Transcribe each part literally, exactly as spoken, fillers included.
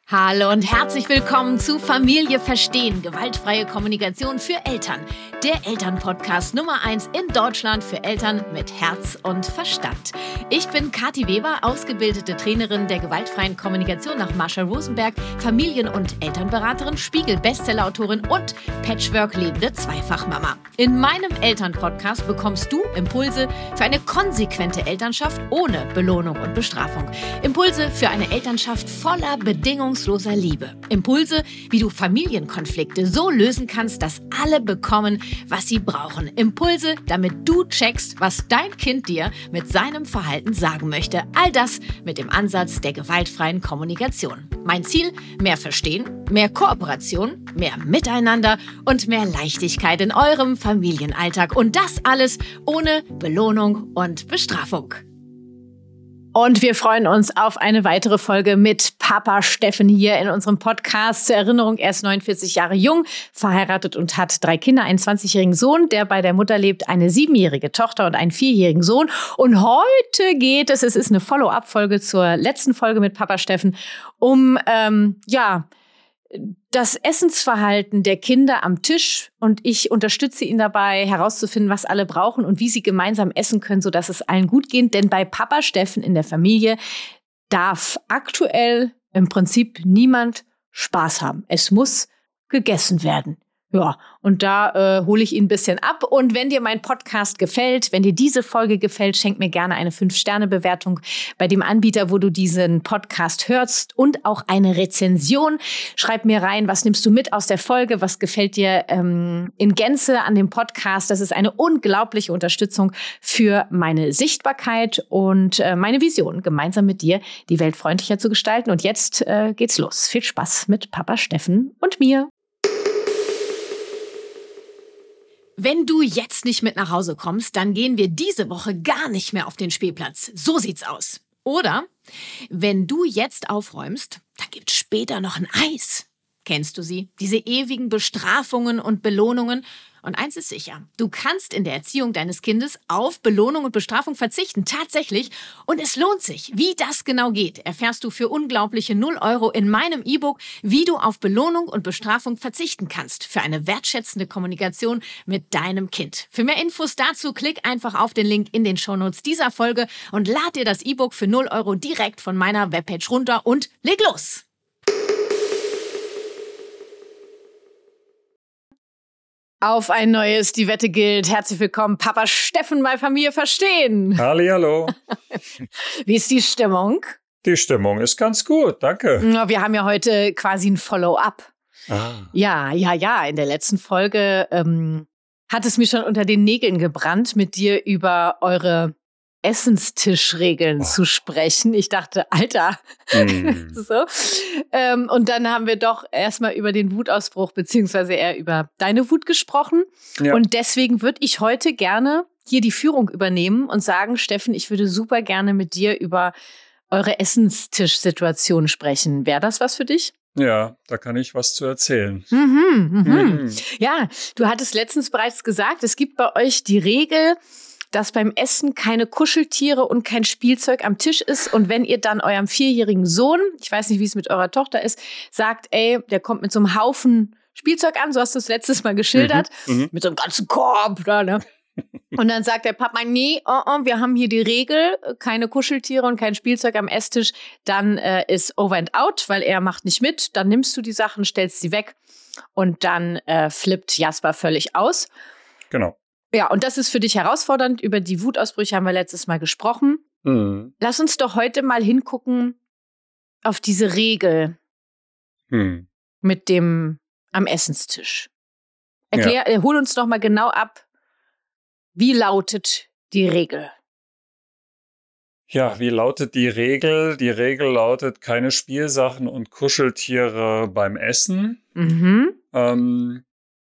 Hallo und herzlich willkommen zu Familie verstehen, gewaltfreie Kommunikation für Eltern. Der Elternpodcast Nummer eins in Deutschland für Eltern mit Herz und Verstand. Ich bin Kathi Weber, ausgebildete Trainerin der gewaltfreien Kommunikation nach Marshall Rosenberg, Familien- und Elternberaterin, Spiegel-Bestsellerautorin und Patchwork-lebende Zweifachmama. In meinem Elternpodcast bekommst du Impulse für eine konsequente Elternschaft ohne Belohnung und Bestrafung. Impulse für eine Elternschaft voller Bedingungsloser Liebe. Impulse, wie du Familienkonflikte so lösen kannst, dass alle bekommen, was sie brauchen. Impulse, damit du checkst, was dein Kind dir mit seinem Verhalten sagen möchte. All das mit dem Ansatz der gewaltfreien Kommunikation. Mein Ziel: mehr Verstehen, mehr Kooperation, mehr Miteinander und mehr Leichtigkeit in eurem Familienalltag. Und das alles ohne Belohnung und Bestrafung. Und wir freuen uns auf eine weitere Folge mit Papa Steffen hier in unserem Podcast. Zur Erinnerung, er ist neunundvierzig Jahre jung, verheiratet und hat drei Kinder, einen zwanzigjährigen Sohn, der bei der Mutter lebt, eine siebenjährige Tochter und einen vierjährigen Sohn. Und heute geht es, es ist eine Follow-up-Folge zur letzten Folge mit Papa Steffen, um, ähm, ja, das Essensverhalten der Kinder am Tisch, und ich unterstütze ihn dabei, herauszufinden, was alle brauchen und wie sie gemeinsam essen können, sodass es allen gut geht. Denn bei Papa Steffen in der Familie darf aktuell im Prinzip niemand Spaß haben. Es muss gegessen werden. Ja, und da äh, hole ich ihn ein bisschen ab. Und wenn dir mein Podcast gefällt, wenn dir diese Folge gefällt, schenk mir gerne eine fünf Sterne Bewertung bei dem Anbieter, wo du diesen Podcast hörst, und auch eine Rezension. Schreib mir rein, was nimmst du mit aus der Folge, was gefällt dir ähm, in Gänze an dem Podcast. Das ist eine unglaubliche Unterstützung für meine Sichtbarkeit und äh, meine Vision, gemeinsam mit dir die Welt freundlicher zu gestalten. Und jetzt äh, geht's los. Viel Spaß mit Papa Steffen und mir. Wenn du jetzt nicht mit nach Hause kommst, dann gehen wir diese Woche gar nicht mehr auf den Spielplatz. So sieht's aus. Oder wenn du jetzt aufräumst, dann gibt's später noch ein Eis. Kennst du sie? Diese ewigen Bestrafungen und Belohnungen. Und eins ist sicher: Du kannst in der Erziehung deines Kindes auf Belohnung und Bestrafung verzichten. Tatsächlich. Und es lohnt sich. Wie das genau geht, erfährst du für unglaubliche null Euro in meinem E-Book, wie du auf Belohnung und Bestrafung verzichten kannst. Für eine wertschätzende Kommunikation mit deinem Kind. Für mehr Infos dazu klick einfach auf den Link in den Shownotes dieser Folge und lad dir das E-Book für null Euro direkt von meiner Webpage runter und leg los! Auf ein neues Die Wette gilt. Herzlich willkommen, Papa Steffen bei Familie verstehen. Hallihallo. Wie ist die Stimmung? Die Stimmung ist ganz gut, danke. Wir haben ja heute quasi ein Follow-up. Ah. Ja, ja, ja. In der letzten Folge ähm, hat es mir schon unter den Nägeln gebrannt, mit dir über eure Essenstischregeln oh. zu sprechen. Ich dachte, Alter, mm. so. Ähm, und dann haben wir doch erstmal über den Wutausbruch beziehungsweise eher über deine Wut gesprochen. Ja. Und deswegen würde ich heute gerne hier die Führung übernehmen und sagen, Steffen, ich würde super gerne mit dir über eure Essenstischsituation sprechen. Wäre das was für dich? Ja, da kann ich was zu erzählen. Mhm, mhm. Mhm. Ja, du hattest letztens bereits gesagt, es gibt bei euch die Regel, dass beim Essen keine Kuscheltiere und kein Spielzeug am Tisch ist. Und wenn ihr dann eurem vierjährigen Sohn, ich weiß nicht, wie es mit eurer Tochter ist, sagt, ey, der kommt mit so einem Haufen Spielzeug an, so hast du es letztes Mal geschildert, mhm, mit so einem ganzen Korb, da, ne? Und dann sagt der Papa, nee, oh, oh, wir haben hier die Regel, keine Kuscheltiere und kein Spielzeug am Esstisch, dann äh, ist over and out, weil er macht nicht mit. Dann nimmst du die Sachen, stellst sie weg und dann äh, flippt Jasper völlig aus. Genau. Ja, und das ist für dich herausfordernd. Über die Wutausbrüche haben wir letztes Mal gesprochen. Mhm. Lass uns doch heute mal hingucken auf diese Regel mhm. mit dem am Essenstisch. Erklär, ja. Hol uns doch mal genau ab, wie lautet die Regel? Ja, wie lautet die Regel? Die Regel lautet: keine Spielsachen und Kuscheltiere beim Essen. Mhm. Ähm,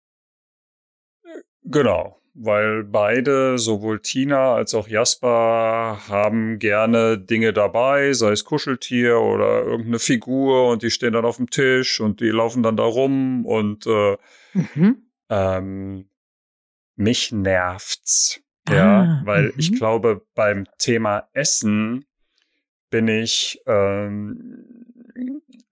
genau. Weil beide, sowohl Tina als auch Jasper, haben gerne Dinge dabei, sei es Kuscheltier oder irgendeine Figur, und die stehen dann auf dem Tisch und die laufen dann da rum und äh, mhm. ähm, mich nervt's. Ah, ja, weil mhm. ich glaube, beim Thema Essen bin ich ähm,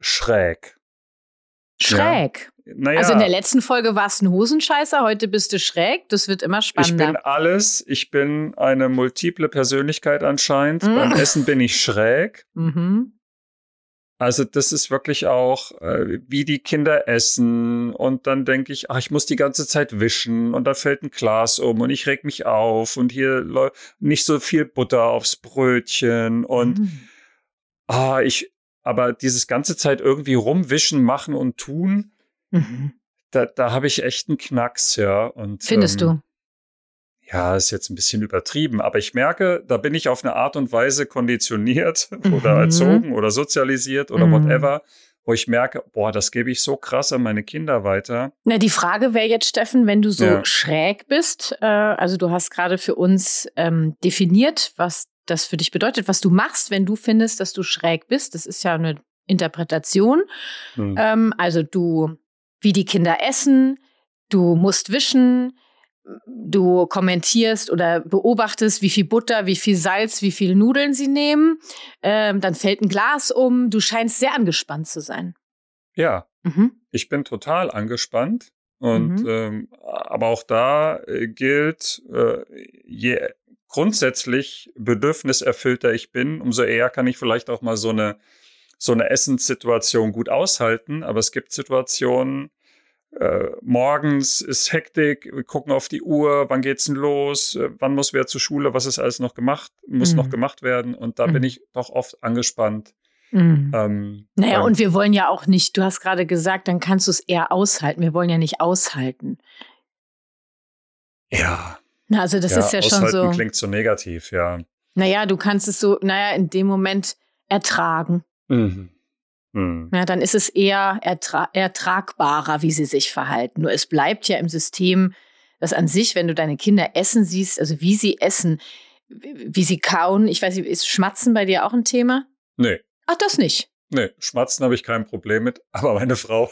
schräg. Schräg? Ja. Naja, also in der letzten Folge warst du ein Hosenscheißer, heute bist du schräg. Das wird immer spannender. Ich bin alles. Ich bin eine multiple Persönlichkeit anscheinend. Mhm. Beim Essen bin ich schräg. Mhm. Also das ist wirklich auch, äh, wie die Kinder essen. Und dann denke ich, ach, ich muss die ganze Zeit wischen. Und da fällt ein Glas um und ich reg mich auf. Und hier läuft nicht so viel Butter aufs Brötchen. Und Mhm. ah, ich, aber dieses ganze Zeit irgendwie rumwischen, machen und tun, Mhm. da, da habe ich echt einen Knacks, ja. Und, Findest ähm, du? Ja, ist jetzt ein bisschen übertrieben, aber ich merke, da bin ich auf eine Art und Weise konditioniert Mhm. oder erzogen oder sozialisiert oder Mhm. whatever, wo ich merke, boah, das gebe ich so krass an meine Kinder weiter. Na, die Frage wäre jetzt, Steffen, wenn du so Ja. schräg bist, äh, also du hast gerade für uns ähm, definiert, was das für dich bedeutet, was du machst, wenn du findest, dass du schräg bist. Das ist ja eine Interpretation. Hm. Ähm, also du, wie die Kinder essen, du musst wischen, du kommentierst oder beobachtest, wie viel Butter, wie viel Salz, wie viel Nudeln sie nehmen. Ähm, dann fällt ein Glas um. Du scheinst sehr angespannt zu sein. Ja, Mhm. ich bin total angespannt und Mhm. ähm, aber auch da äh, gilt, äh, je grundsätzlich bedürfniserfüllter ich bin, umso eher kann ich vielleicht auch mal so eine so eine Essenssituation gut aushalten. Aber es gibt Situationen, äh, morgens ist Hektik, wir gucken auf die Uhr, wann geht's denn los, äh, wann muss wer zur Schule, was ist alles noch gemacht, muss Mhm. noch gemacht werden. Und da Mhm. bin ich doch oft angespannt. Mhm. Ähm, Naja, beim- und wir wollen ja auch nicht, du hast gerade gesagt, dann kannst du es eher aushalten. Wir wollen ja nicht aushalten. ja, Na, also das ja, ist ja schon aushalten so, klingt so negativ, ja. naja, du kannst es so, naja, in dem Moment ertragen. Mhm. Mhm. Ja, dann ist es eher ertra- ertragbarer, wie sie sich verhalten. Nur es bleibt ja im System, dass an sich, wenn du deine Kinder essen siehst, also wie sie essen, wie wie sie kauen, ich weiß nicht, ist Schmatzen bei dir auch ein Thema? Nee, Ach, das nicht. nee, Schmatzen habe ich kein Problem mit, aber meine Frau.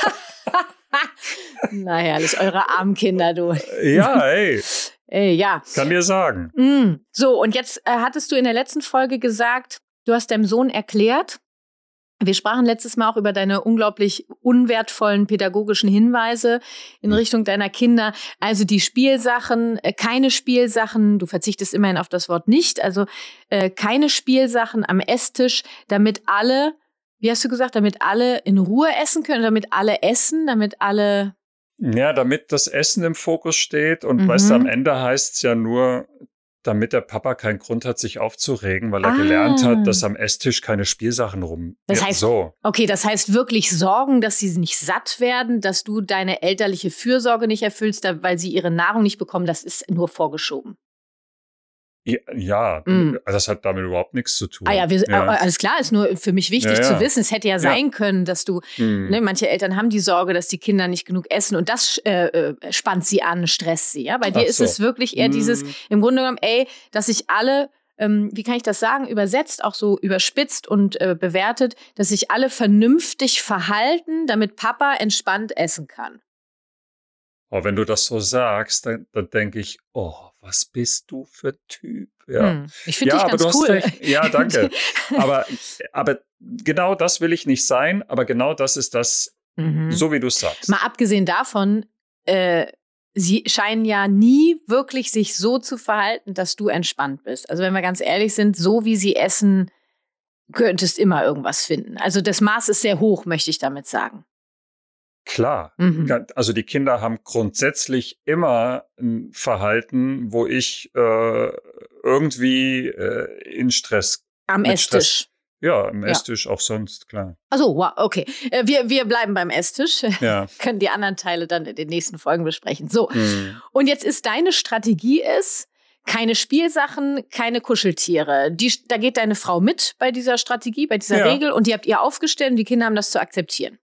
Na herrlich, eure armen Kinder, du. Ja, ey, Ey, ja. kann dir sagen. Mm. So, und jetzt äh, hattest du in der letzten Folge gesagt, du hast deinem Sohn erklärt, wir sprachen letztes Mal auch über deine unglaublich unwertvollen pädagogischen Hinweise in Richtung deiner Kinder. Also die Spielsachen, äh, keine Spielsachen, du verzichtest immerhin auf das Wort nicht, also äh, keine Spielsachen am Esstisch, damit alle, wie hast du gesagt, damit alle in Ruhe essen können, damit alle essen, damit alle... Ja, damit das Essen im Fokus steht und Mhm. weißt du, am Ende heißt es ja nur, damit der Papa keinen Grund hat, sich aufzuregen, weil er Ah. gelernt hat, dass am Esstisch keine Spielsachen rum. Das Ja, heißt, so. okay, das heißt wirklich sorgen, dass sie nicht satt werden, dass du deine elterliche Fürsorge nicht erfüllst, da- weil sie ihre Nahrung nicht bekommen, das ist nur vorgeschoben. Ja, ja Mm. das hat damit überhaupt nichts zu tun. Ah ja, wir, ja. äh, alles klar, ist nur für mich wichtig Ja, ja. zu wissen. Es hätte ja sein können, dass du, Hm. ne, manche Eltern haben die Sorge, dass die Kinder nicht genug essen und das äh, äh, spannt sie an, stresst sie. Ja? Bei dir Ach ist so. es wirklich eher dieses, Hm. im Grunde genommen, ey, dass sich alle, ähm, wie kann ich das sagen, übersetzt, auch so überspitzt und äh, bewertet, dass sich alle vernünftig verhalten, damit Papa entspannt essen kann. Oh, wenn du das so sagst, dann, dann denke ich, oh, was bist du für ein Typ? Ja, Hm. Ich finde ja dich aber ganz du cool. hast recht. Ja, danke. aber, aber genau das will ich nicht sein, aber genau das ist das, Mhm. so wie du es sagst. Mal abgesehen davon, äh, sie scheinen ja nie wirklich sich so zu verhalten, dass du entspannt bist. Also wenn wir ganz ehrlich sind, so wie sie essen, könntest immer irgendwas finden. Also das Maß ist sehr hoch, möchte ich damit sagen. Klar. Mhm. Also die Kinder haben grundsätzlich immer ein Verhalten, wo ich äh, irgendwie äh, in Stress. Am mit Esstisch. Stress, ja, am Ja. Esstisch auch sonst, klar. Also wow, okay. Äh, Wir, wir bleiben beim Esstisch. Ja. Können die anderen Teile dann in den nächsten Folgen besprechen. So, Hm. und jetzt ist deine Strategie ist, keine Spielsachen, keine Kuscheltiere. Die, da geht deine Frau mit bei dieser Strategie, bei dieser Ja. Regel und die habt ihr aufgestellt und die Kinder haben das zu akzeptieren.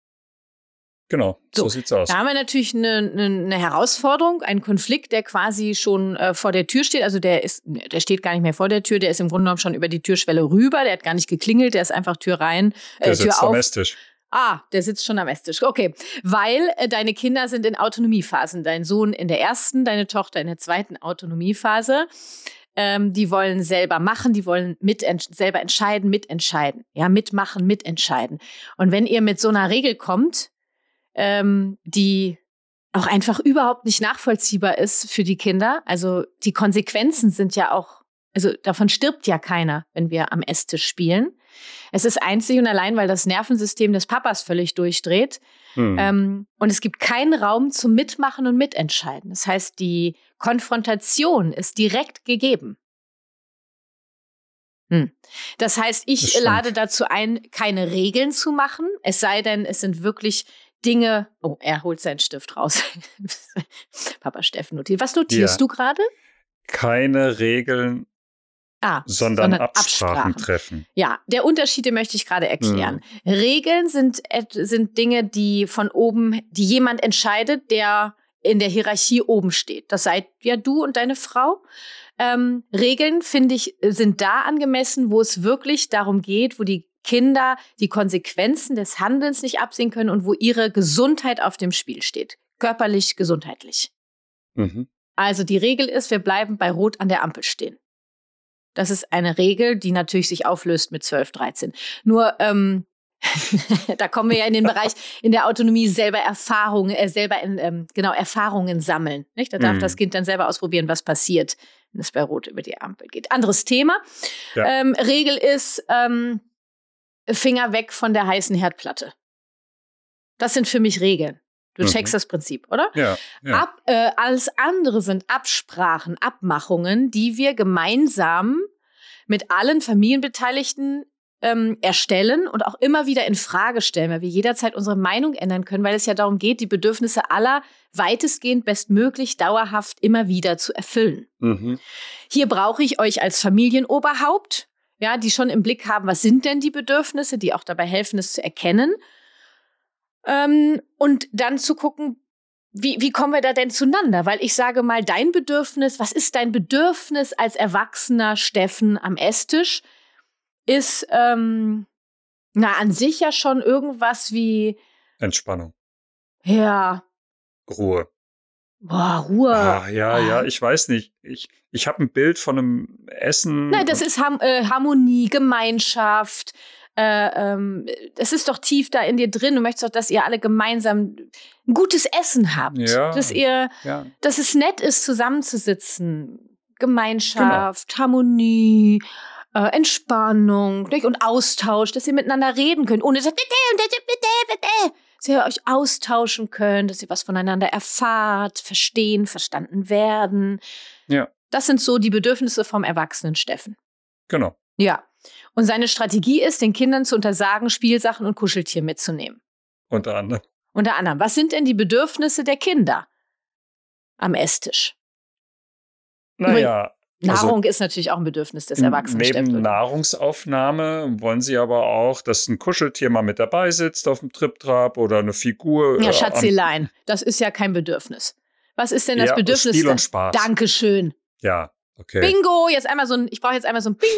Genau, so, So, sieht's aus. Da haben wir natürlich eine, eine, eine Herausforderung, einen Konflikt, der quasi schon äh, vor der Tür steht. Also der ist, der steht gar nicht mehr vor der Tür, der ist im Grunde genommen schon über die Türschwelle rüber, der hat gar nicht geklingelt, der ist einfach Tür rein, äh, Der Tür sitzt am auf. Esstisch. Ah, der sitzt schon am Esstisch. Okay, weil äh, deine Kinder sind in Autonomiephasen. Dein Sohn in der ersten, deine Tochter in der zweiten Autonomiephase. ähm, die wollen selber machen, die wollen mit selber entscheiden, mitentscheiden. Ja, mitmachen, mitentscheiden. Und wenn ihr mit so einer Regel kommt, ähm, die auch einfach überhaupt nicht nachvollziehbar ist für die Kinder, also die Konsequenzen sind ja auch, also davon stirbt ja keiner, wenn wir am Esstisch spielen. Es ist einzig und allein, weil das Nervensystem des Papas völlig durchdreht. Hm. Ähm, und es gibt keinen Raum zum Mitmachen und Mitentscheiden. Das heißt, die Konfrontation ist direkt gegeben. Hm. Das heißt, ich das lade dazu ein, keine Regeln zu machen. Es sei denn, es sind wirklich Dinge. Oh, er holt seinen Stift raus. Papa Steffen notiert. Was notierst ja. du gerade? Keine Regeln. Ah, sondern, sondern Absprachen, Absprachen treffen. Ja, der Unterschied, den möchte ich gerade erklären. Mhm. Regeln sind, sind Dinge, die von oben, die jemand entscheidet, der in der Hierarchie oben steht. Das seid ja du und deine Frau. Ähm, Regeln, finde ich, sind da angemessen, wo es wirklich darum geht, wo die Kinder die Konsequenzen des Handelns nicht absehen können und wo ihre Gesundheit auf dem Spiel steht. Körperlich, gesundheitlich. Mhm. Also die Regel ist, wir bleiben bei Rot an der Ampel stehen. Das ist eine Regel, die natürlich sich auflöst mit zwölf, dreizehn. Nur, ähm, da kommen wir ja in den Bereich in der Autonomie selber Erfahrungen, äh, selber in, ähm, genau Erfahrungen sammeln. Nicht? Da darf mm. das Kind dann selber ausprobieren, was passiert, wenn es bei Rot über die Ampel geht. Anderes Thema. Ja. Ähm, Regel ist ähm, Finger weg von der heißen Herdplatte. Das sind für mich Regeln. Du checkst mhm. das Prinzip, oder? Ja. ja. Ab, äh, alles andere sind Absprachen, Abmachungen, die wir gemeinsam mit allen Familienbeteiligten ähm, erstellen und auch immer wieder in Frage stellen, weil wir jederzeit unsere Meinung ändern können, weil es ja darum geht, die Bedürfnisse aller weitestgehend bestmöglich dauerhaft immer wieder zu erfüllen. Mhm. Hier brauche ich euch als Familienoberhaupt, ja, die schon im Blick haben, was sind denn die Bedürfnisse, die auch dabei helfen, es zu erkennen. Ähm, und dann zu gucken, wie, wie kommen wir da denn zueinander? Weil ich sage mal, dein Bedürfnis, was ist dein Bedürfnis als erwachsener Steffen am Esstisch? Ist, ähm, na, an sich ja schon irgendwas wie Entspannung. Ja. Ruhe. Boah, Ruhe. Ah, ja, ah. ja, ich weiß nicht. Ich, ich habe ein Bild von einem Essen. Nein, das ist Ham- äh, Harmonie, Gemeinschaft. Äh, ähm, es ist doch tief da in dir drin. Du möchtest doch, dass ihr alle gemeinsam ein gutes Essen habt. Ja, dass ihr, ja. dass es nett ist, zusammenzusitzen. Gemeinschaft, genau. Harmonie, äh, Entspannung, nicht? Und Austausch, dass ihr miteinander reden könnt, ohne dass ihr, dass ihr euch austauschen könnt, dass ihr was voneinander erfahrt, verstehen, verstanden werden. Ja. Das sind so die Bedürfnisse vom erwachsenen Steffen. Genau. Ja. Und seine Strategie ist, den Kindern zu untersagen, Spielsachen und Kuscheltier mitzunehmen. Unter anderem. Unter anderem. Was sind denn die Bedürfnisse der Kinder am Esstisch? Naja. Nahrung also, ist natürlich auch ein Bedürfnis des Erwachsenen. Neben Nahrungsaufnahme wollen sie aber auch, dass ein Kuscheltier mal mit dabei sitzt auf dem Triptrap oder eine Figur. Ja, äh, Schatzelein, das ist ja kein Bedürfnis. Was ist denn das ja, Bedürfnis? Spiel und Spaß. Dankeschön. Ja, okay. Bingo, jetzt einmal so ein, ich brauche jetzt einmal so ein Bing.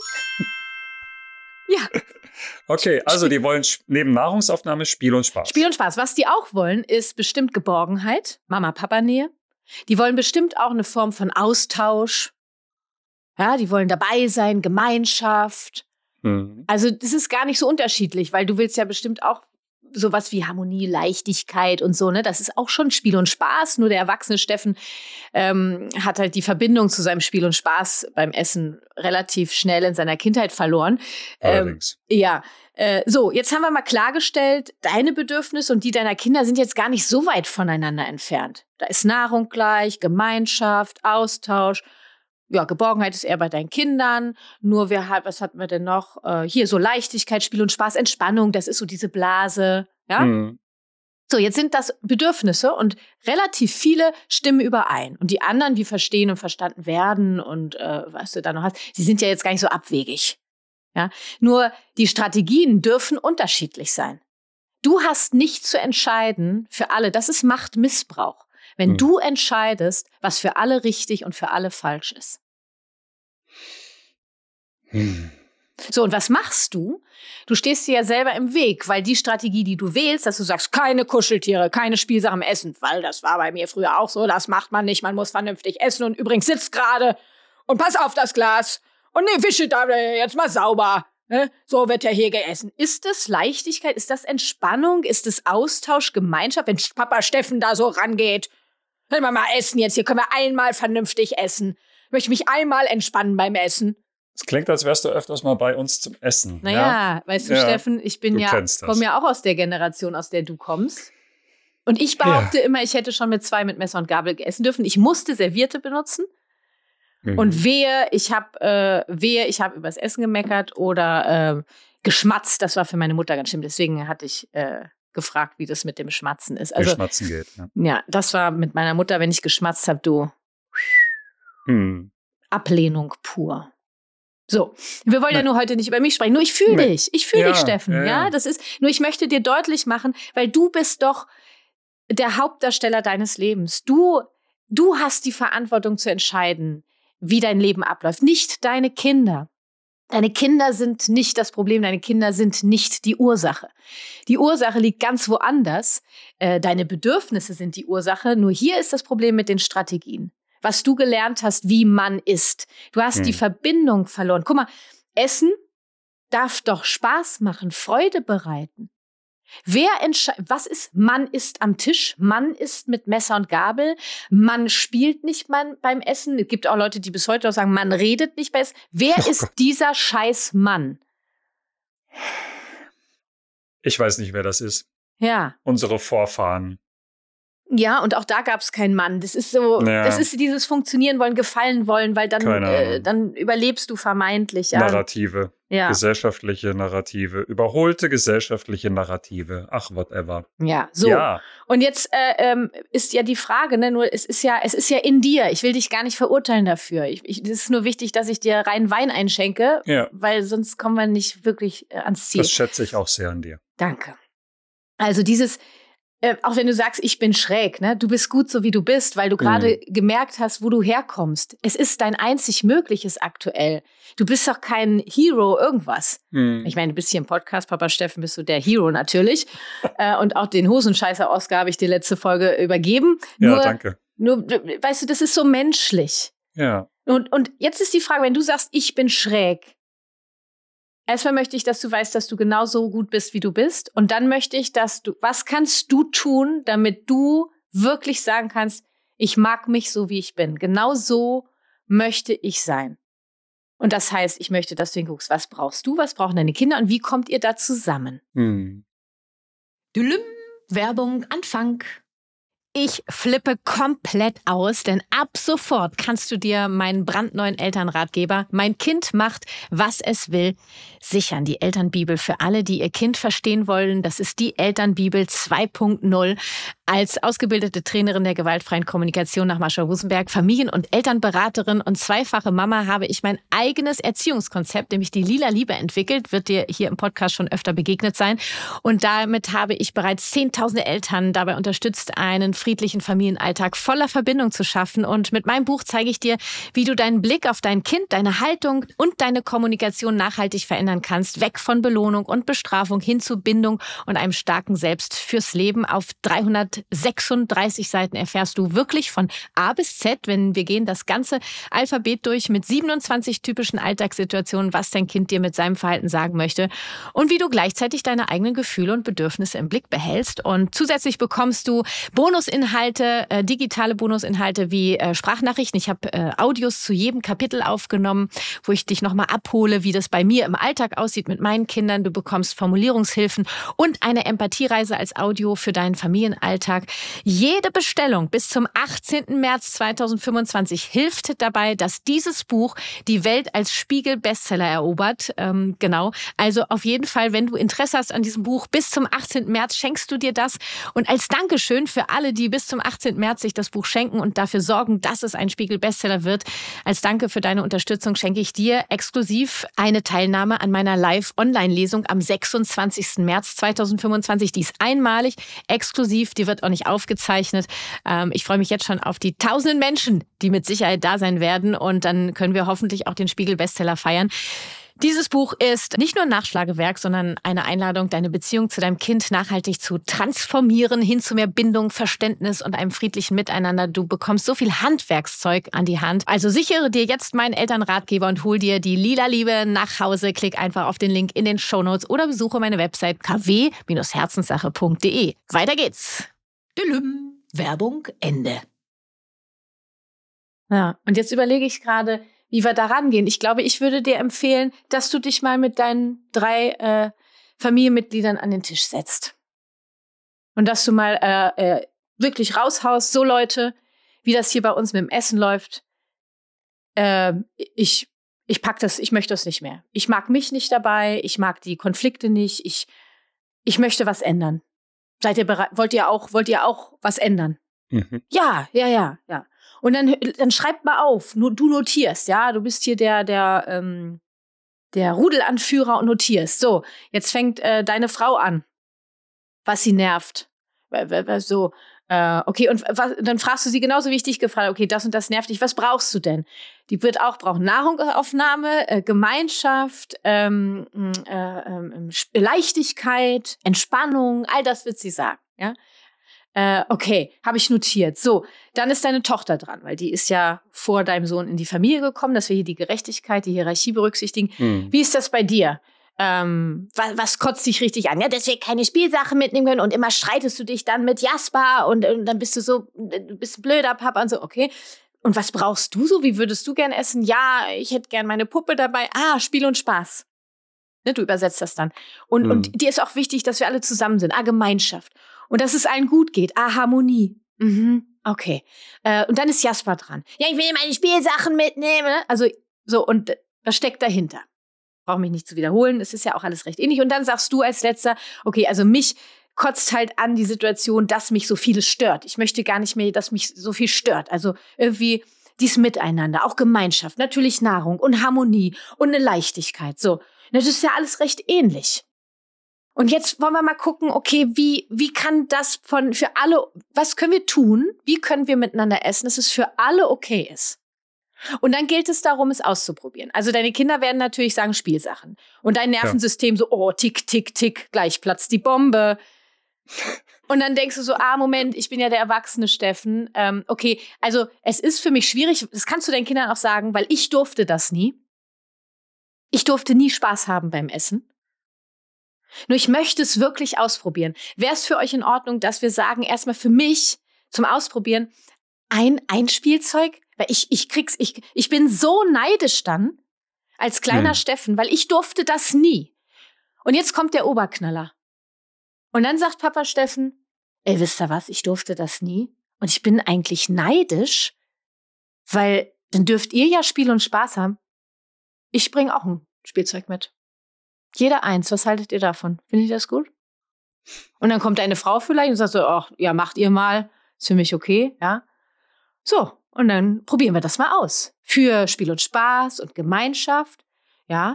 Ja. Okay, also die wollen neben Nahrungsaufnahme Spiel und Spaß. Spiel und Spaß. Was die auch wollen, ist bestimmt Geborgenheit, Mama-Papa-Nähe. Die wollen bestimmt auch eine Form von Austausch. Ja, die wollen dabei sein, Gemeinschaft. Mhm. Also das ist gar nicht so unterschiedlich, weil du willst ja bestimmt auch sowas wie Harmonie, Leichtigkeit und so, ne? Das ist auch schon Spiel und Spaß. Nur der erwachsene Steffen ähm, hat halt die Verbindung zu seinem Spiel und Spaß beim Essen relativ schnell in seiner Kindheit verloren. Allerdings. Ähm, ja, äh, so, jetzt haben wir mal klargestellt, deine Bedürfnisse und die deiner Kinder sind jetzt gar nicht so weit voneinander entfernt. Da ist Nahrung gleich, Gemeinschaft, Austausch. Ja, Geborgenheit ist eher bei deinen Kindern. Nur wir halt, was hatten wir denn noch? Äh, hier so Leichtigkeit, Spiel und Spaß, Entspannung. Das ist so diese Blase. Ja. Mhm. So, jetzt sind das Bedürfnisse und relativ viele stimmen überein. Und die anderen, die verstehen und verstanden werden und äh, was du da noch hast, die sind ja jetzt gar nicht so abwegig. Ja. Nur die Strategien dürfen unterschiedlich sein. Du hast nicht zu entscheiden für alle. Das ist Machtmissbrauch. Wenn hm. du entscheidest, was für alle richtig und für alle falsch ist. Hm. So, und was machst du? Du stehst dir ja selber im Weg, weil die Strategie, die du wählst, dass du sagst, keine Kuscheltiere, keine Spielsachen essen, weil das war bei mir früher auch so, das macht man nicht, man muss vernünftig essen und übrigens sitzt gerade Und pass auf das Glas. Und nee, wische da jetzt mal sauber. Ne? So wird ja hier gegessen. Ist das Leichtigkeit? Ist das Entspannung? Ist das Austausch, Gemeinschaft? Wenn Papa Steffen da so rangeht. Wenn wir mal essen jetzt. Hier können wir einmal vernünftig essen. Ich möchte mich einmal entspannen beim Essen. Es klingt, als wärst du öfters mal bei uns zum Essen. Naja, ja? weißt du, ja. Steffen, ich bin du ja, komme ja auch aus der Generation, aus der du kommst. Und ich behaupte ja. immer, ich hätte schon mit zwei mit Messer und Gabel essen dürfen. Ich musste Serviette benutzen. Mhm. Und wehe, ich habe äh, wehe, ich habe übers Essen gemeckert oder äh, geschmatzt. Das war für meine Mutter ganz schlimm. Deswegen hatte ich äh, gefragt, wie das mit dem Schmatzen ist. Also, wie Schmatzen geht. Ja. ja, das war mit meiner Mutter, wenn ich geschmatzt habe, du. Mhm. Ablehnung pur. So, wir wollen nee. ja nur heute nicht über mich sprechen. Nur ich fühle nee. dich. Ich fühle ja, dich, Steffen. Ja, ja. ja, das ist, nur ich möchte dir deutlich machen, weil du bist doch der Hauptdarsteller deines Lebens. Du, du hast die Verantwortung zu entscheiden, wie dein Leben abläuft. Nicht deine Kinder. Deine Kinder sind nicht das Problem. Deine Kinder sind nicht die Ursache. Die Ursache liegt ganz woanders. Äh, deine Bedürfnisse sind die Ursache. Nur hier ist das Problem mit den Strategien. Was du gelernt hast, wie man isst. Du hast hm. die Verbindung verloren. Guck mal, Essen darf doch Spaß machen, Freude bereiten. Wer entscheidet, was ist, man isst am Tisch, man isst mit Messer und Gabel, man spielt nicht man beim Essen. Es gibt auch Leute, die bis heute noch sagen, man redet nicht beim Essen. Wer oh ist Gott. dieser scheiß Mann? Ich weiß nicht, wer das ist. Ja. Unsere Vorfahren. Ja, und auch da gab es keinen Mann. Das ist so, ja. das ist dieses Funktionieren wollen, gefallen wollen, weil dann, äh, dann überlebst du vermeintlich. Ja. Narrative, ja. gesellschaftliche Narrative, überholte gesellschaftliche Narrative. Ach, whatever. Ja, so. Ja. Und jetzt äh, ähm, ist ja die Frage, ne, nur es ist ja, es ist ja in dir. Ich will dich gar nicht verurteilen dafür. Ich, ich, es ist nur wichtig, dass ich dir rein Wein einschenke, ja. weil sonst kommen wir nicht wirklich äh, ans Ziel. Das schätze ich auch sehr an dir. Danke. Also dieses Äh, auch wenn du sagst, ich bin schräg, ne? Du bist gut so, wie du bist, weil du gerade mhm. gemerkt hast, wo du herkommst. Es ist dein einzig Mögliches aktuell. Du bist doch kein Hero irgendwas. Mhm. Ich meine, du bist hier im Podcast, Papa Steffen, bist du der Hero natürlich. äh, und auch den Hosenscheißer-Oscar habe ich dir letzte Folge übergeben. Ja, nur, danke. Nur, weißt du, das ist so menschlich. Ja. Und, und jetzt ist die Frage, wenn du sagst, ich bin schräg, erstmal möchte ich, dass du weißt, dass du genauso gut bist, wie du bist. Und dann möchte ich, dass du, was kannst du tun, damit du wirklich sagen kannst, ich mag mich so, wie ich bin. Genau so möchte ich sein. Und das heißt, ich möchte, dass du hinguckst, was brauchst du, was brauchen deine Kinder und wie kommt ihr da zusammen? Hm. Dülüm, Werbung, Anfang. Ich flippe komplett aus, denn ab sofort kannst du dir meinen brandneuen Elternratgeber Mein Kind macht, was es will, sichern. Die Elternbibel für alle, die ihr Kind verstehen wollen. Das ist die Elternbibel zwei Punkt null. Als ausgebildete Trainerin der gewaltfreien Kommunikation nach Mascha Rosenberg, Familien- und Elternberaterin und zweifache Mama habe ich mein eigenes Erziehungskonzept, nämlich die Lila Liebe, entwickelt. Wird dir hier im Podcast schon öfter begegnet sein. Und damit habe ich bereits zehntausende Eltern dabei unterstützt, einen friedlichen Familienalltag voller Verbindung zu schaffen. Und mit meinem Buch zeige ich dir, wie du deinen Blick auf dein Kind, deine Haltung und deine Kommunikation nachhaltig verändern kannst. Weg von Belohnung und Bestrafung hin zu Bindung und einem starken Selbst fürs Leben. Auf dreihundertsechsunddreißig Seiten erfährst du wirklich von A bis Z, wenn wir gehen das ganze Alphabet durch mit siebenundzwanzig typischen Alltagssituationen, was dein Kind dir mit seinem Verhalten sagen möchte und wie du gleichzeitig deine eigenen Gefühle und Bedürfnisse im Blick behältst. Und zusätzlich bekommst du Bonusinhalte, äh, digitale Bonusinhalte wie äh, Sprachnachrichten. Ich habe äh, Audios zu jedem Kapitel aufgenommen, wo ich dich nochmal abhole, wie das bei mir im Alltag aussieht mit meinen Kindern. Du bekommst Formulierungshilfen und eine Empathiereise als Audio für deinen Familienalltag. Jede Bestellung bis zum achtzehnten März zweitausendfünfundzwanzig hilft dabei, dass dieses Buch die Welt als Spiegel-Bestseller erobert. Ähm, genau. Also auf jeden Fall, wenn du Interesse hast an diesem Buch, bis zum achtzehnten März schenkst du dir das. Und als Dankeschön für alle, die bis zum achtzehnten März sich das Buch schenken und dafür sorgen, dass es ein Spiegel-Bestseller wird, als Danke für deine Unterstützung schenke ich dir exklusiv eine Teilnahme an meiner Live-Online-Lesung am sechsundzwanzigsten März zweitausendfünfundzwanzig. Die ist einmalig, exklusiv, die wird auch nicht aufgezeichnet. Ähm, ich freue mich jetzt schon auf die tausenden Menschen, die mit Sicherheit da sein werden und dann können wir hoffentlich auch den Spiegel-Bestseller feiern. Dieses Buch ist nicht nur ein Nachschlagewerk, sondern eine Einladung, deine Beziehung zu deinem Kind nachhaltig zu transformieren, hin zu mehr Bindung, Verständnis und einem friedlichen Miteinander. Du bekommst so viel Handwerkszeug an die Hand. Also sichere dir jetzt meinen Elternratgeber und hol dir die lila Liebe nach Hause. Klick einfach auf den Link in den Shownotes oder besuche meine Website k w Bindestrich herzenssache punkt d e. Weiter geht's. Dülüm. Werbung Ende. Ja, und jetzt überlege ich gerade, wie wir da rangehen. Ich glaube, ich würde dir empfehlen, dass du dich mal mit deinen drei äh, Familienmitgliedern an den Tisch setzt. Und dass du mal äh, äh, wirklich raushaust, so Leute, wie das hier bei uns mit dem Essen läuft. Äh, ich ich pack das, ich möchte das nicht mehr. Ich mag mich nicht dabei, ich mag die Konflikte nicht, ich, ich möchte was ändern. Seid ihr bereit? Wollt ihr auch, wollt ihr auch was ändern? Mhm. Ja, ja, ja, ja. Und dann, dann schreibt mal auf, du notierst, ja, du bist hier der, der, ähm, der Rudelanführer und notierst. So, jetzt fängt äh, deine Frau an, was sie nervt. So, äh, okay, und was, dann fragst du sie genauso wie ich dich gefragt habe, okay, das und das nervt dich, was brauchst du denn? Die wird auch brauchen Nahrungsaufnahme, äh, Gemeinschaft, ähm, äh, äh, Leichtigkeit, Entspannung, all das wird sie sagen, ja. Äh, okay, habe ich notiert. So, dann ist deine Tochter dran, weil die ist ja vor deinem Sohn in die Familie gekommen, dass wir hier die Gerechtigkeit, die Hierarchie berücksichtigen. Hm. Wie ist das bei dir? Ähm, was, was kotzt dich richtig an? Ja, dass wir keine Spielsachen mitnehmen können und immer streitest du dich dann mit Jasper und, und dann bist du so, du bist ein blöder Papa und so, okay. Und was brauchst du so? Wie würdest du gern essen? Ja, ich hätte gern meine Puppe dabei. Ah, Spiel und Spaß. Ne, du übersetzt das dann. Und, hm. und dir ist auch wichtig, dass wir alle zusammen sind. Ah, Gemeinschaft. Und dass es allen gut geht. Ah, Harmonie. Mhm, okay. Äh, und dann ist Jasper dran. Ja, ich will meine Spielsachen mitnehmen. Also, so, und was steckt dahinter? Brauche mich nicht zu wiederholen. Es ist ja auch alles recht ähnlich. Und dann sagst du als Letzter, okay, also mich kotzt halt an die Situation, dass mich so vieles stört. Ich möchte gar nicht mehr, dass mich so viel stört. Also irgendwie dies Miteinander, auch Gemeinschaft, natürlich Nahrung und Harmonie und eine Leichtigkeit. So, das ist ja alles recht ähnlich. Und jetzt wollen wir mal gucken, okay, wie, wie kann das von, für alle, was können wir tun? Wie können wir miteinander essen, dass es für alle okay ist? Und dann gilt es darum, es auszuprobieren. Also deine Kinder werden natürlich sagen Spielsachen. Und dein Nervensystem so, oh, tick, tick, tick, gleich platzt die Bombe. Und dann denkst du so, ah, Moment, ich bin ja der erwachsene Steffen. Ähm, okay, also es ist für mich schwierig, das kannst du deinen Kindern auch sagen, weil ich durfte das nie. Ich durfte nie Spaß haben beim Essen. Nur ich möchte es wirklich ausprobieren. Wäre es für euch in Ordnung, dass wir sagen, erstmal für mich zum Ausprobieren ein, ein Spielzeug? Weil ich, ich krieg's, ich, ich bin so neidisch dann als kleiner hm. Steffen, weil ich durfte das nie. Und jetzt kommt der Oberknaller. Und dann sagt Papa Steffen, ey, wisst ihr was, ich durfte das nie. Und ich bin eigentlich neidisch, weil dann dürft ihr ja Spiel und Spaß haben. Ich bringe auch ein Spielzeug mit. Jeder eins, was haltet ihr davon? Findet ihr das gut? Und dann kommt eine Frau vielleicht und sagt so, ach, ja, macht ihr mal, ist für mich okay, ja. So, und dann probieren wir das mal aus. Für Spiel und Spaß und Gemeinschaft, ja.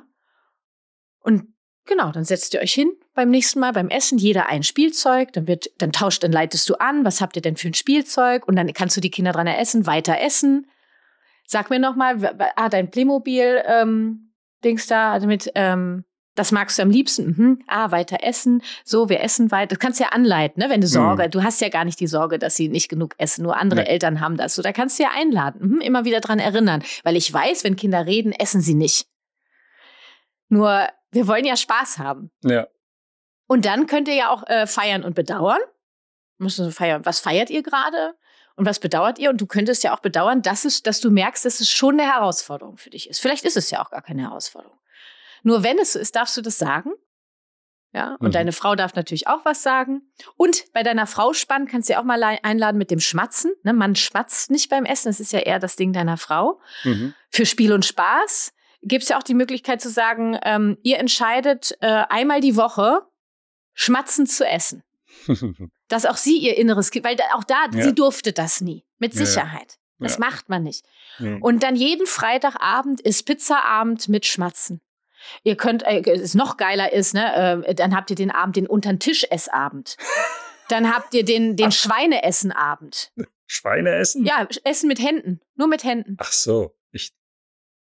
Und genau, dann setzt ihr euch hin beim nächsten Mal, beim Essen, jeder ein Spielzeug, dann wird, dann tauscht, dann leitest du an, was habt ihr denn für ein Spielzeug? Und dann kannst du die Kinder dran essen, weiter essen. Sag mir noch mal, ah, dein Playmobil, ähm, Dings da, also mit, ähm, das magst du am liebsten. Mhm. Ah, weiter essen. So, wir essen weiter. Das kannst du ja anleiten, ne? Wenn du Sorge, mhm. du hast ja gar nicht die Sorge, dass sie nicht genug essen. Nur andere nee. Eltern haben das. So, da kannst du ja einladen. Mhm. Immer wieder dran erinnern. Weil ich weiß, wenn Kinder reden, essen sie nicht. Nur, wir wollen ja Spaß haben. Ja. Und dann könnt ihr ja auch äh, feiern und bedauern. Müsst ihr feiern. Was feiert ihr gerade? Und was bedauert ihr? Und du könntest ja auch bedauern, dass, es, dass du merkst, dass es schon eine Herausforderung für dich ist. Vielleicht ist es ja auch gar keine Herausforderung. Nur wenn es so ist, darfst du das sagen. Ja, und mhm. deine Frau darf natürlich auch was sagen. Und bei deiner Frau spannend, kannst du ja auch mal einladen mit dem Schmatzen. Ne, man schmatzt nicht beim Essen, das ist ja eher das Ding deiner Frau. Mhm. Für Spiel und Spaß gibt es ja auch die Möglichkeit zu sagen, ähm, ihr entscheidet äh, einmal die Woche, schmatzend zu essen. Dass auch sie ihr Inneres gibt, weil auch da, ja. sie durfte das nie, mit Sicherheit. Ja. Das ja. macht man nicht. Ja. Und dann jeden Freitagabend ist Pizzaabend mit Schmatzen. Ihr könnt, äh, es noch geiler ist, ne, äh, dann habt ihr den Abend, den Untern-Tisch-Essabend. Dann habt ihr den, den Schweineessen-Abend. Schweineessen? Ja, Essen mit Händen, nur mit Händen. Ach so, ich,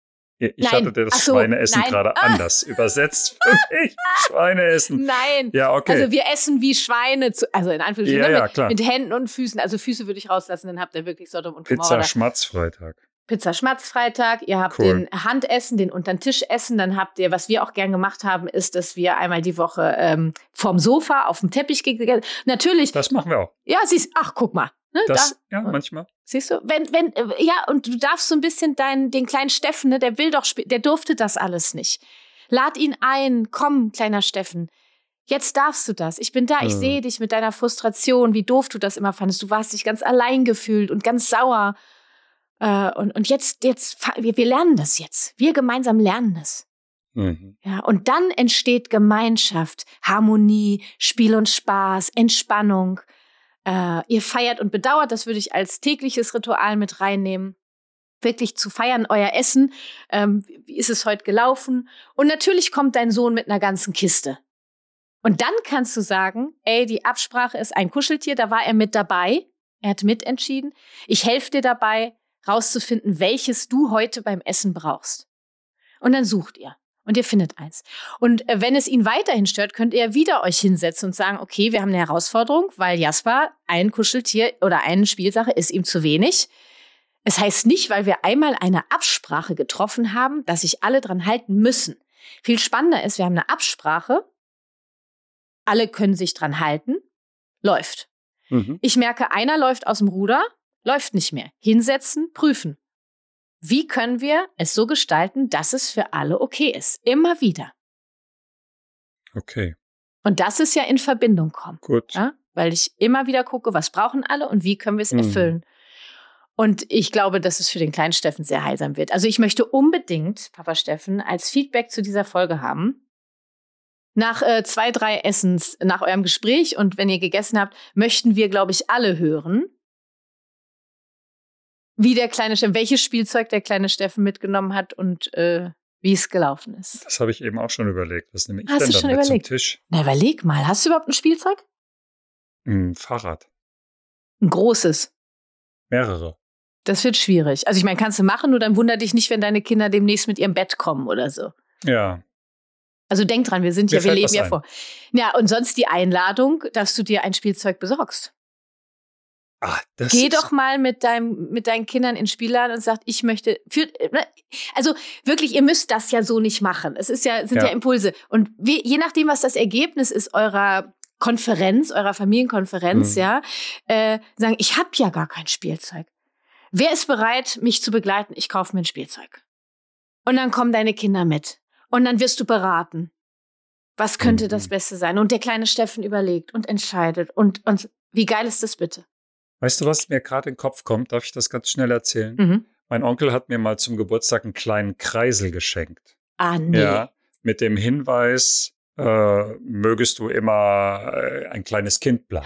Ich Nein. hatte dir das Ach so, Schweineessen nein. gerade Ah. anders übersetzt für mich. Schweineessen. Nein. Ja, okay. Also wir essen wie Schweine, zu, also in Anführungsstrichen, Ja, ne, ja, mit, klar. mit Händen und Füßen. Also Füße würde ich rauslassen, dann habt ihr wirklich Sodom und Gomorra. Pizza Schmatzfreitag. Pizza Schmatzfreitag, ihr habt Cool. den Handessen, den unter den Tisch essen, dann habt ihr, was wir auch gern gemacht haben, ist, dass wir einmal die Woche ähm, vorm Sofa auf dem Teppich gegessen. Natürlich, Das machen wir auch. ja, siehst, ach, guck mal. Ne, Das, da, ja, manchmal. siehst du, wenn, wenn, äh, ja, und du darfst so ein bisschen deinen, den kleinen Steffen, ne, der will doch, sp- der durfte das alles nicht. Lad ihn ein, komm, kleiner Steffen. Jetzt darfst du das. Ich bin da, ich Hm. sehe dich mit deiner Frustration, wie doof du das immer fandest. Du warst dich ganz allein gefühlt und ganz sauer. Äh, und, und jetzt, jetzt, fa- wir, wir lernen das jetzt. Wir gemeinsam lernen das. Mhm. Ja, und dann entsteht Gemeinschaft, Harmonie, Spiel und Spaß, Entspannung. Äh, ihr feiert und bedauert, das würde ich als tägliches Ritual mit reinnehmen. Wirklich zu feiern, euer Essen. Ähm, wie ist es heute gelaufen? Und natürlich kommt dein Sohn mit einer ganzen Kiste. Und dann kannst du sagen, ey, die Absprache ist ein Kuscheltier, da war er mit dabei. Er hat mitentschieden. Ich helfe dir dabei, rauszufinden, welches du heute beim Essen brauchst. Und dann sucht ihr. Und ihr findet eins. Und äh, wenn es ihn weiterhin stört, könnt ihr wieder euch hinsetzen und sagen, okay, wir haben eine Herausforderung, weil Jasper, ein Kuscheltier oder eine Spielsache ist ihm zu wenig. Es heißt nicht, weil wir einmal eine Absprache getroffen haben, dass sich alle dran halten müssen. Viel spannender ist, wir haben eine Absprache, alle können sich dran halten, läuft. Mhm. Ich merke, einer läuft aus dem Ruder, läuft nicht mehr. Hinsetzen, prüfen. Wie können wir es so gestalten, dass es für alle okay ist? Immer wieder. Okay, Und das ist ja in Verbindung kommen. gut. Ja? Weil ich immer wieder gucke, was brauchen alle und wie können wir es Mhm. erfüllen. Und ich glaube, dass es für den kleinen Steffen sehr heilsam wird. Also ich möchte unbedingt, Papa Steffen, als Feedback zu dieser Folge haben. Nach äh, zwei, drei Essens, nach eurem Gespräch und wenn ihr gegessen habt, möchten wir, glaube ich, alle hören, wie der kleine Steffen, welches Spielzeug der kleine Steffen mitgenommen hat und äh, wie es gelaufen ist. Das habe ich eben auch schon überlegt. Was nehme ich Hast denn du dann schon mit überlegt? zum Tisch? Na, überleg mal, hast du überhaupt ein Spielzeug? Ein Fahrrad. Ein großes. Mehrere. Das wird schwierig. Also ich meine, kannst du machen, nur dann wundert dich nicht, wenn deine Kinder demnächst mit ihrem Bett kommen oder so. Ja. Also denk dran, wir sind Mir ja, wir fällt leben was ja ein. vor. Ja, und sonst die Einladung, dass du dir ein Spielzeug besorgst. Ah, das Geh ist, doch mal mit, deinem, mit deinen Kindern in den Spielladen und sag, ich möchte. Für, also wirklich, ihr müsst das ja so nicht machen. Es ist ja, sind ja, Ja. Impulse. Und wie, je nachdem, was das Ergebnis ist eurer Konferenz, eurer Familienkonferenz, Mhm. ja, äh, sagen, ich habe ja gar kein Spielzeug. Wer ist bereit, mich zu begleiten? Ich kaufe mir ein Spielzeug. Und dann kommen deine Kinder mit. Und dann wirst du beraten. Was könnte Mhm. das Beste sein? Und der kleine Steffen überlegt und entscheidet. Und, und wie geil ist das bitte? Weißt du, was mir gerade in den Kopf kommt? Darf ich das ganz schnell erzählen? Mhm. Mein Onkel hat mir mal zum Geburtstag einen kleinen Kreisel geschenkt. Ah, nee. Ja, mit dem Hinweis, äh, mögest du immer äh, ein kleines Kind bleiben.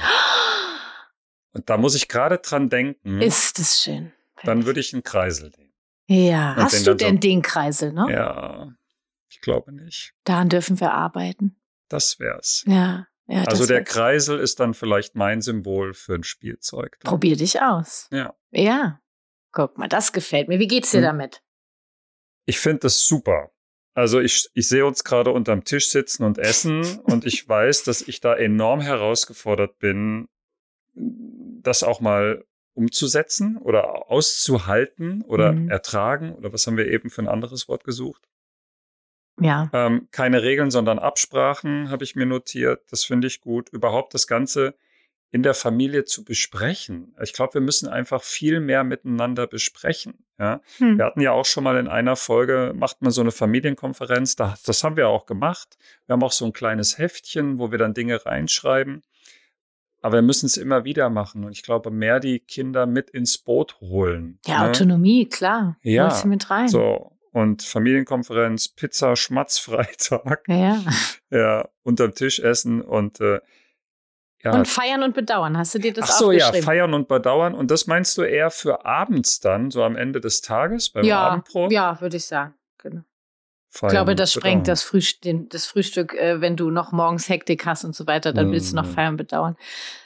Und da muss ich gerade dran denken, Ist es schön. dann würde ich einen Kreisel nehmen. Ja, Und den hast du dann so- denn den Kreisel, ne? Ja, ich glaube nicht. Daran dürfen wir arbeiten. Das wär's. Ja, ja. Also das der wär's. Kreisel ist dann vielleicht mein Symbol für ein Spielzeug. dann. Probier dich aus. Ja. Ja. Guck mal, das gefällt mir. Wie geht's dir Hm. damit? Ich finde das super. Also ich, ich sehe uns gerade unterm Tisch sitzen und essen und ich weiß, dass ich da enorm herausgefordert bin, das auch mal umzusetzen oder auszuhalten oder Mhm. ertragen oder was haben wir eben für ein anderes Wort gesucht? Ja. Ähm, keine Regeln, sondern Absprachen habe ich mir notiert. Das finde ich gut. Überhaupt das Ganze in der Familie zu besprechen. Ich glaube, wir müssen einfach viel mehr miteinander besprechen. Ja? Hm. Wir hatten ja auch schon mal in einer Folge, macht man so eine Familienkonferenz. Da, das haben wir auch gemacht. Wir haben auch so ein kleines Heftchen, wo wir dann Dinge reinschreiben. Aber wir müssen es immer wieder machen. Und ich glaube, mehr die Kinder mit ins Boot holen. Ja, ne? Autonomie, klar. Ja, Holst sie mit rein. So. Und Familienkonferenz, Pizza, Schmatzfreitag. Ja, ja. Ja, unterm Tisch essen und äh, ja. Und feiern und bedauern. Hast du dir das Ach so, ja, aufgeschrieben? feiern und bedauern. Und das meinst du eher für abends dann, so am Ende des Tages beim ja, Abendbrot? ja, würde ich sagen. Genau. Feiern Ich glaube, und das sprengt bedauern. das, Frühst den, das Frühstück, äh, wenn du noch morgens Hektik hast und so weiter, dann willst du noch Mhm. feiern und bedauern.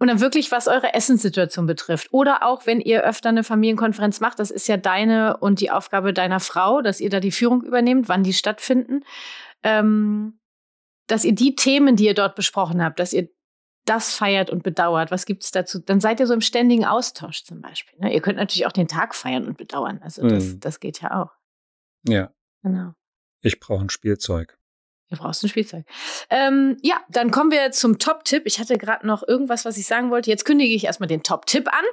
Und dann wirklich, was eure Essenssituation betrifft. Oder auch, wenn ihr öfter eine Familienkonferenz macht, das ist ja deine und die Aufgabe deiner Frau, dass ihr da die Führung übernehmt, wann die stattfinden, ähm, dass ihr die Themen, die ihr dort besprochen habt, dass ihr das feiert und bedauert. Was gibt es dazu? Dann seid ihr so im ständigen Austausch zum Beispiel. Ne? Ihr könnt natürlich auch den Tag feiern und bedauern. Also das, Mhm. das geht ja auch. Ja, Genau. ich brauche ein Spielzeug. Du brauchst ein Spielzeug. Ähm, ja, dann kommen wir zum Top-Tipp. Ich hatte gerade noch irgendwas, was ich sagen wollte. Jetzt kündige ich erstmal den Top-Tipp an.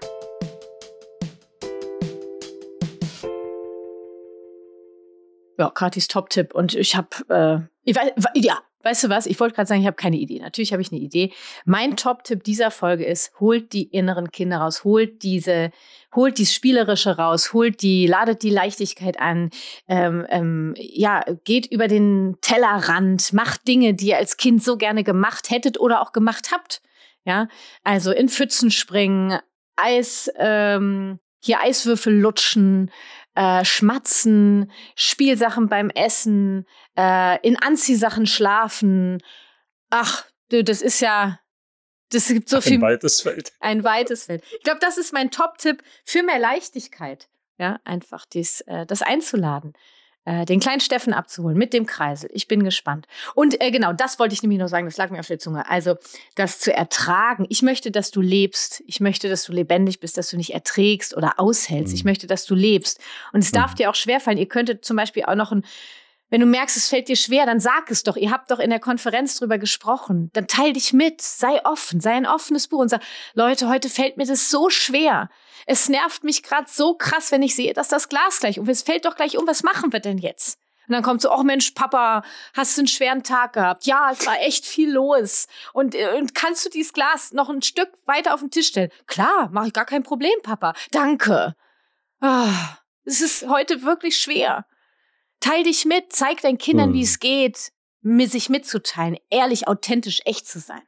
Ja, Katis Top-Tipp. Und ich habe, äh, ich weiß, ja, weißt du was? Ich wollte gerade sagen, ich habe keine Idee. Natürlich habe ich eine Idee. Mein Top-Tipp dieser Folge ist, holt die inneren Kinder raus, holt diese, holt dieses Spielerische raus, holt die, ladet die Leichtigkeit an, ähm, ähm, ja, geht über den Tellerrand, macht Dinge, die ihr als Kind so gerne gemacht hättet oder auch gemacht habt. Ja, also in Pfützen springen, Eis, ähm, hier Eiswürfel lutschen, Äh, schmatzen, Spielsachen beim Essen, äh, in Anziehsachen schlafen. Ach, du, das ist ja, das gibt so Ein viel. weites Feld. Ein weites Feld. Ich glaube, das ist mein Top-Tipp für mehr Leichtigkeit. Ja, einfach dies, äh, das einzuladen. Äh, den kleinen Steffen abzuholen mit dem Kreisel. Ich bin gespannt. Und äh, genau, das wollte ich nämlich noch sagen, das lag mir auf der Zunge. Also, das zu ertragen. Ich möchte, dass du lebst. Ich möchte, dass du lebendig bist, dass du nicht erträgst oder aushältst. Mhm. Ich möchte, dass du lebst. Und es darf Mhm. dir auch schwerfallen. Ihr könntet zum Beispiel auch noch ein Wenn du merkst, es fällt dir schwer, dann sag es doch. Ihr habt doch in der Konferenz drüber gesprochen. Dann teil dich mit. Sei offen. Sei ein offenes Buch und sag, Leute, heute fällt mir das so schwer. Es nervt mich gerade so krass, wenn ich sehe, dass das Glas gleich um. Es fällt doch gleich um. Was machen wir denn jetzt? Und dann kommt so, ach Mensch, Papa, hast du einen schweren Tag gehabt? Ja, es war echt viel los. Und, und kannst du dieses Glas noch ein Stück weiter auf den Tisch stellen? Klar, mache ich gar kein Problem, Papa. Danke. Ah, es ist heute wirklich schwer. Teil dich mit, zeig deinen Kindern, Hm. wie es geht, mit sich mitzuteilen, ehrlich, authentisch, echt zu sein.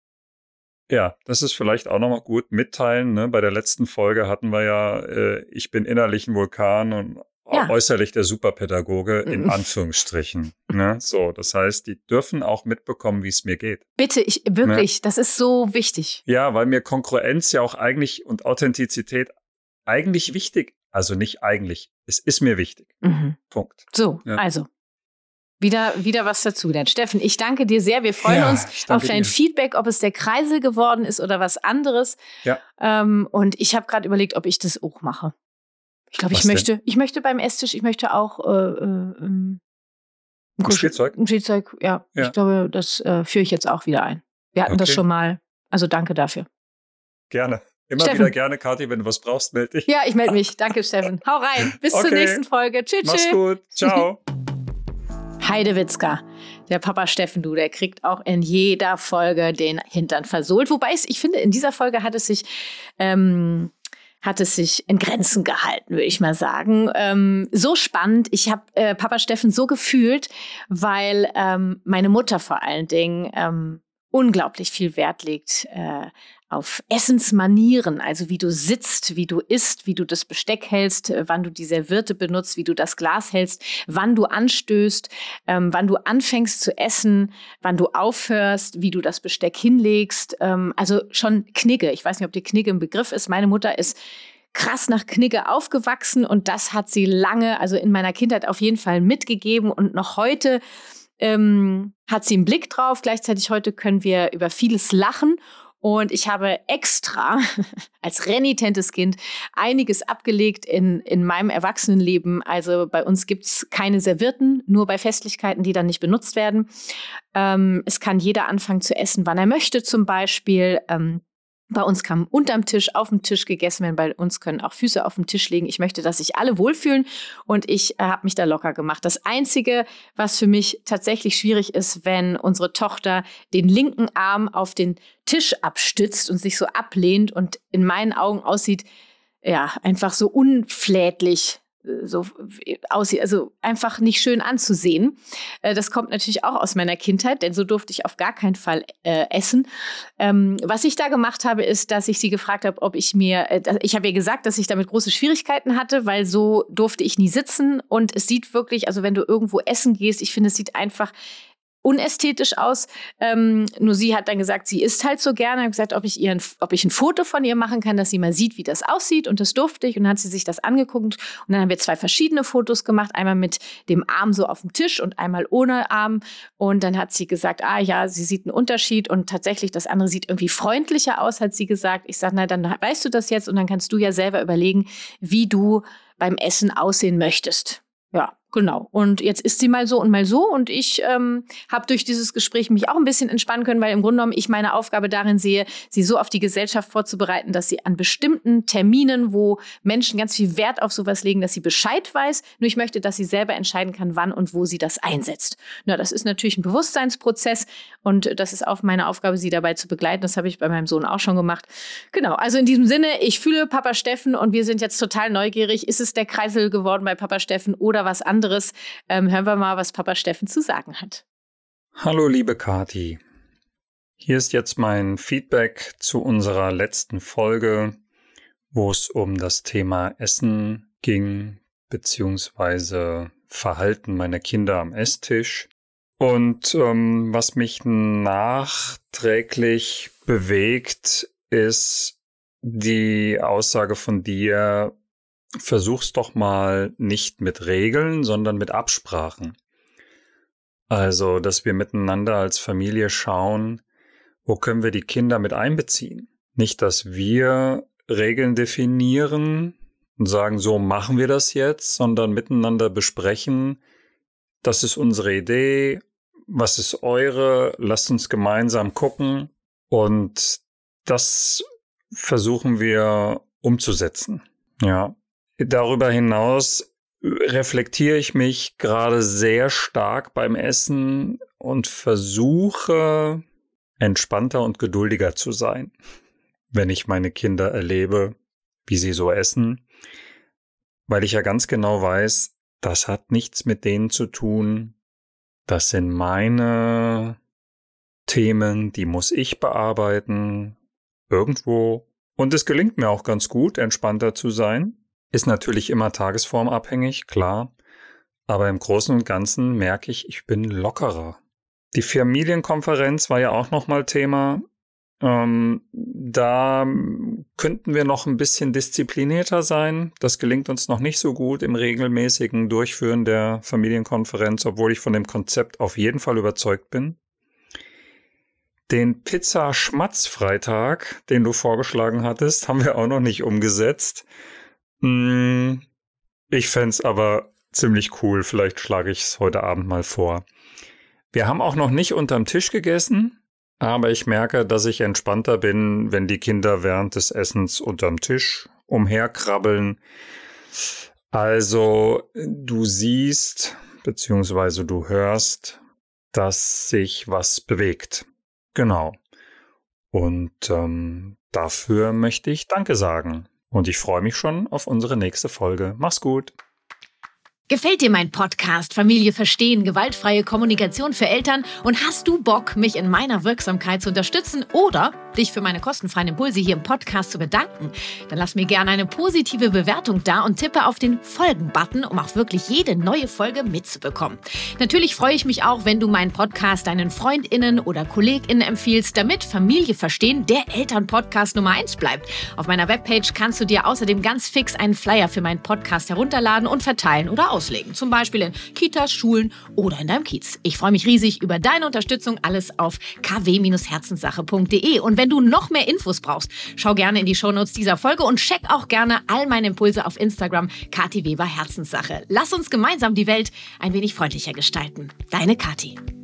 Ja, das ist vielleicht auch nochmal gut mitteilen. Ne? Bei der letzten Folge hatten wir ja, äh, ich bin innerlich ein Vulkan und Ja. äußerlich der Superpädagoge, in Mhm. Anführungsstrichen. Ne? So, das heißt, die dürfen auch mitbekommen, wie es mir geht. Bitte, ich wirklich, das ist so wichtig. Ja, weil mir Kongruenz ja auch eigentlich und Authentizität eigentlich wichtig, also nicht eigentlich, es ist mir wichtig. Mhm. Punkt. So, Ja. also. Wieder, wieder was dazu. Denn Steffen, ich danke dir sehr. Wir freuen Ja, uns ich danke auf dein dir. Feedback, ob es der Kreisel geworden ist oder was anderes. Ja. Ähm, und ich habe gerade überlegt, ob ich das auch mache. Ich glaube, ich Was denn? möchte, ich möchte beim Esstisch, ich möchte auch äh, äh, ähm, Ein Kuschel- Spielzeug? Ein Spielzeug, ja. Ja. Ich glaube, das äh, führe ich jetzt auch wieder ein. Wir hatten das Okay. schon mal. Also danke dafür. Gerne. Immer Steffen. wieder gerne, Kathi, wenn du was brauchst, melde dich. Ja, ich melde mich. Danke, Steffen. Hau rein. Bis zur Okay. nächsten Folge. Tschüss. Mach's tschüss. gut. Ciao. Heidewitzka, der Papa Steffen, du, der kriegt auch in jeder Folge den Hintern versohlt. Wobei es, ich finde, in dieser Folge hat es sich, ähm, hat es sich in Grenzen gehalten, würde ich mal sagen. Ähm, so spannend. Ich habe äh, Papa Steffen so gefühlt, weil ähm, meine Mutter vor allen Dingen ähm, unglaublich viel Wert legt äh, auf Essensmanieren, also wie du sitzt, wie du isst, wie du das Besteck hältst, äh, wann du die Serviette benutzt, wie du das Glas hältst, wann du anstößt, ähm, wann du anfängst zu essen, wann du aufhörst, wie du das Besteck hinlegst. Ähm, also schon Knigge. Ich weiß nicht, ob dir Knigge ein Begriff ist. Meine Mutter ist krass nach Knigge aufgewachsen und das hat sie lange, also in meiner Kindheit auf jeden Fall mitgegeben und noch heute ähm, hat sie einen Blick drauf. Gleichzeitig heute können wir über vieles lachen. Und ich habe extra als renitentes Kind einiges abgelegt in, in meinem Erwachsenenleben. Also bei uns gibt's keine Servietten, nur bei Festlichkeiten, die dann nicht benutzt werden. Ähm, es kann jeder anfangen zu essen, wann er möchte zum Beispiel. Ähm, Bei uns kann unterm Tisch, auf dem Tisch gegessen werden. Bei uns können auch Füße auf dem Tisch liegen. Ich möchte, dass sich alle wohlfühlen und ich äh, habe mich da locker gemacht. Das Einzige, was für mich tatsächlich schwierig ist, wenn unsere Tochter den linken Arm auf den Tisch abstützt und sich so ablehnt und in meinen Augen aussieht, ja, einfach so unflätlich so aussieht, also einfach nicht schön anzusehen. Das kommt natürlich auch aus meiner Kindheit, denn so durfte ich auf gar keinen Fall äh, essen. Ähm, was ich da gemacht habe, ist, dass ich sie gefragt habe, ob ich mir, äh, ich habe ihr gesagt, dass ich damit große Schwierigkeiten hatte, weil so durfte ich nie sitzen und es sieht wirklich, also wenn du irgendwo essen gehst, ich finde, es sieht einfach unästhetisch aus. Ähm, nur sie hat dann gesagt, sie isst halt so gerne. Ich habe gesagt, ob ich, ihr ein, ob ich ein Foto von ihr machen kann, dass sie mal sieht, wie das aussieht. Und das durfte ich. Und dann hat sie sich das angeguckt. Und dann haben wir zwei verschiedene Fotos gemacht. Einmal mit dem Arm so auf dem Tisch und einmal ohne Arm. Und dann hat sie gesagt, ah ja, sie sieht einen Unterschied. Und tatsächlich, das andere sieht irgendwie freundlicher aus, hat sie gesagt. Ich sage, na, dann weißt du das jetzt. Und dann kannst du ja selber überlegen, wie du beim Essen aussehen möchtest. Ja, genau. Und jetzt ist sie mal so und mal so. Und ich ähm, habe durch dieses Gespräch mich auch ein bisschen entspannen können, weil im Grunde genommen ich meine Aufgabe darin sehe, sie so auf die Gesellschaft vorzubereiten, dass sie an bestimmten Terminen, wo Menschen ganz viel Wert auf sowas legen, dass sie Bescheid weiß. Nur ich möchte, dass sie selber entscheiden kann, wann und wo sie das einsetzt. Na, das ist natürlich ein Bewusstseinsprozess und das ist auch meine Aufgabe, sie dabei zu begleiten. Das habe ich bei meinem Sohn auch schon gemacht. Genau, also in diesem Sinne, ich fühle Papa Steffen und wir sind jetzt total neugierig. Ist es der Kreisel geworden bei Papa Steffen oder was anderes? Ähm, hören wir mal, was Papa Steffen zu sagen hat. Hallo liebe Kathi. Hier ist jetzt mein Feedback zu unserer letzten Folge, wo es um das Thema Essen ging, beziehungsweise Verhalten meiner Kinder am Esstisch. Und ähm, was mich nachträglich bewegt, ist die Aussage von dir, versuch's doch mal nicht mit Regeln, sondern mit Absprachen. Also, dass wir miteinander als Familie schauen, wo können wir die Kinder mit einbeziehen. Nicht, dass wir Regeln definieren und sagen, so machen wir das jetzt, sondern miteinander besprechen, das ist unsere Idee, was ist eure, lasst uns gemeinsam gucken und das versuchen wir umzusetzen. Ja. Darüber hinaus reflektiere ich mich gerade sehr stark beim Essen und versuche, entspannter und geduldiger zu sein, wenn ich meine Kinder erlebe, wie sie so essen, weil ich ja ganz genau weiß, das hat nichts mit denen zu tun, das sind meine Themen, die muss ich bearbeiten, irgendwo. Und es gelingt mir auch ganz gut, entspannter zu sein. Ist natürlich immer tagesformabhängig, klar, aber im Großen und Ganzen merke ich, ich bin lockerer. Die Familienkonferenz war ja auch nochmal Thema. Ähm, da könnten wir noch ein bisschen disziplinierter sein. Das gelingt uns noch nicht so gut im regelmäßigen Durchführen der Familienkonferenz, obwohl ich von dem Konzept auf jeden Fall überzeugt bin. Den Pizza-Schmatz-Freitag, den du vorgeschlagen hattest, haben wir auch noch nicht umgesetzt. Ich fände es aber ziemlich cool. Vielleicht schlage ich es heute Abend mal vor. Wir haben auch noch nicht unterm Tisch gegessen, aber ich merke, dass ich entspannter bin, wenn die Kinder während des Essens unterm Tisch umherkrabbeln. Also du siehst, beziehungsweise du hörst, dass sich was bewegt. Genau. Und ähm, dafür möchte ich Danke sagen. Und ich freue mich schon auf unsere nächste Folge. Mach's gut. Gefällt dir mein Podcast Familie verstehen, gewaltfreie Kommunikation für Eltern und hast du Bock, mich in meiner Wirksamkeit zu unterstützen oder dich für meine kostenfreien Impulse hier im Podcast zu bedanken? Dann lass mir gerne eine positive Bewertung da und tippe auf den Folgen-Button, um auch wirklich jede neue Folge mitzubekommen. Natürlich freue ich mich auch, wenn du meinen Podcast deinen FreundInnen oder KollegInnen empfiehlst, damit Familie verstehen der Elternpodcast Nummer eins bleibt. Auf meiner Webpage kannst du dir außerdem ganz fix einen Flyer für meinen Podcast herunterladen und verteilen oder auslegen. Zum Beispiel in Kitas, Schulen oder in deinem Kiez. Ich freue mich riesig über deine Unterstützung. Alles auf k w herzenssache punkt d e. Und wenn du noch mehr Infos brauchst, schau gerne in die Shownotes dieser Folge und check auch gerne all meine Impulse auf Instagram, Kathi Weber Herzenssache. Lass uns gemeinsam die Welt ein wenig freundlicher gestalten. Deine Kathi.